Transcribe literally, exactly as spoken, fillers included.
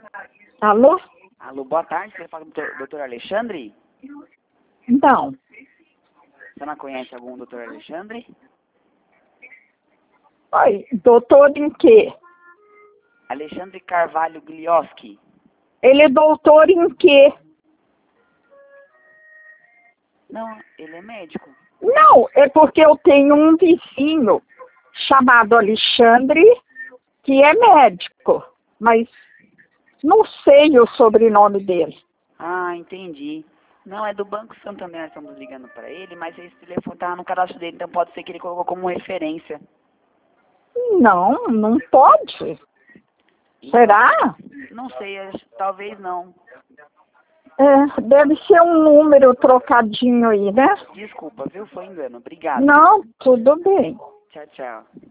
Alô? Alô, boa tarde, você fala com o doutor Alexandre? Não. Você não conhece algum doutor Alexandre? Oi, doutor em quê? Alexandre Carvalho Glioski. Ele é doutor em quê? Não, ele é médico. Não, é porque eu tenho um vizinho chamado Alexandre, que é médico, mas não sei o sobrenome dele. Ah, entendi. Não, é do Banco Santander, nós estamos ligando para ele, mas esse telefone tá no cadastro dele, então pode ser que ele colocou como referência. Não, não pode. Será? Não sei, acho- talvez não. É, deve ser um número trocadinho aí, né? Desculpa, viu? Foi engano. Obrigado. Não, tudo bem. Tchau, tchau.